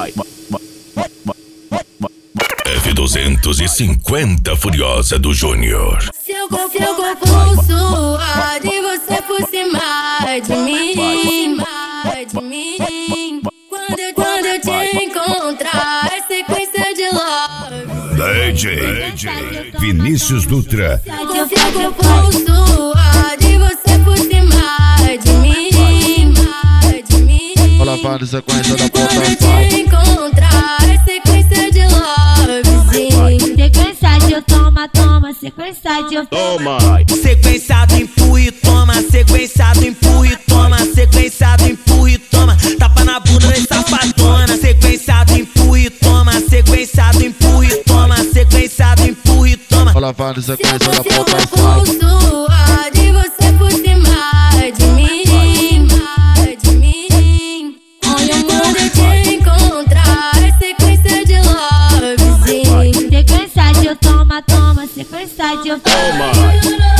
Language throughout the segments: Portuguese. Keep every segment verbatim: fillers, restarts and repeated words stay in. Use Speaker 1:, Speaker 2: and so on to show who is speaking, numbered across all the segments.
Speaker 1: F duzentos e cinquenta Furiosa do Júnior.
Speaker 2: Seu corpo suado e você por cima de mim, de mim. Quando, quando eu te encontrar, é sequência de love.
Speaker 1: D J, D J Vinícius Dutra.
Speaker 2: Seu corpo suado e você por cima de mim, de mim.
Speaker 3: Ela vai na sequência da
Speaker 2: Quando eu
Speaker 3: ponta.
Speaker 2: te encontrar, é sequência de love.
Speaker 4: Sequência de eu toma, toma, sequência de eu
Speaker 1: Toma.
Speaker 5: Sequenciado, empurra e toma. Sequenciado, empurra e toma. Sequenciado, empurra e toma. Tapa na bunda da safadona. Sequenciado, empurra e toma. Sequenciado, empurra e toma. Sequenciado, empurra e toma.
Speaker 3: Ela vai na sequência da
Speaker 2: Seu
Speaker 3: ponta.
Speaker 2: corpo suado e você por cima de mim, de mim. Quando eu te encontrar, é sequência de love.
Speaker 4: Sequência de eu toma, toma, sequência de eu
Speaker 1: Toma.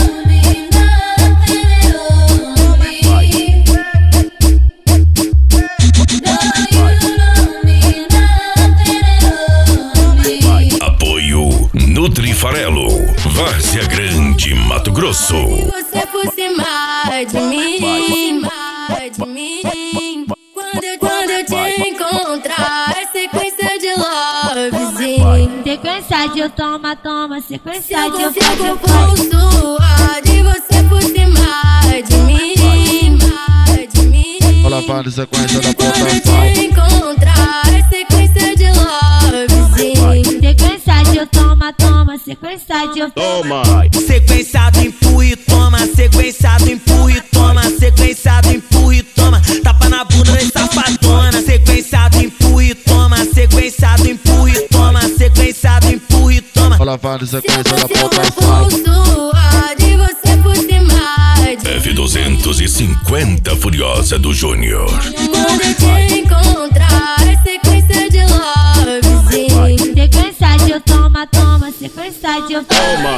Speaker 1: Apoio Nutri Farelo, Várzea Grande, Mato Grosso.
Speaker 2: Você por cima de mim, de mim. Quando, quando eu te encontrar, é sequência de love.
Speaker 4: Sequência de eu toma, toma, sequência de eu
Speaker 2: Seu corpo suado e você por cima de mim, de mim.
Speaker 3: Ela vai na sequência da
Speaker 2: Quando eu
Speaker 3: ponta.
Speaker 2: te encontrar, é sequência de love.
Speaker 4: Sequência de eu toma, toma, sequência de eu
Speaker 1: Toma.
Speaker 5: Sequenciado, empurra e toma. Sequenciado, empurra e toma. Sequenciado, empurra e toma. Tapa na bunda da safadona. Sequenciado, empurra e toma. Sequenciado, empurra e toma. Sequenciado, empurra e toma.
Speaker 3: Ela vai na sequência da
Speaker 2: Seu
Speaker 3: ponta.
Speaker 2: corpo suado e você por cima de
Speaker 1: F duzentos e cinquenta Furiosa do Júnior.
Speaker 2: Quando eu te encontrar, é sequência de love.
Speaker 4: Sequência de eu toma, toma, sequência de eu
Speaker 1: Toma.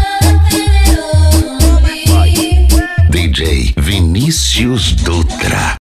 Speaker 1: D J Vinícius Dutra.